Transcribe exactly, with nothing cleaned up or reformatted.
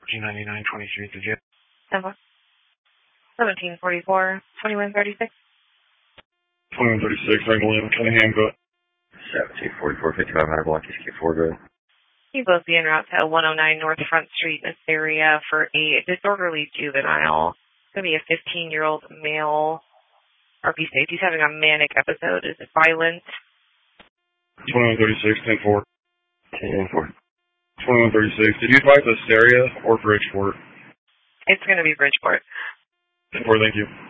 ninety-nine twenty-three to jail. seventeen forty-four, twenty-one thirty-six. twenty-one thirty-six, Rangle Inn, Cunningham, go. seventeen forty-four, fifty-five hundred block, E C K four, go. You both be en route to one oh nine North Front Street in this area for a disorderly juvenile. It's going to be a fifteen-year-old male. R P safe. He's having a manic episode. Is it violent? twenty-one thirty-six, ten four. ten four. twenty-one thirty-six, did you advise Asteria or Bridgeport? It's going to be Bridgeport. ten four, thank you.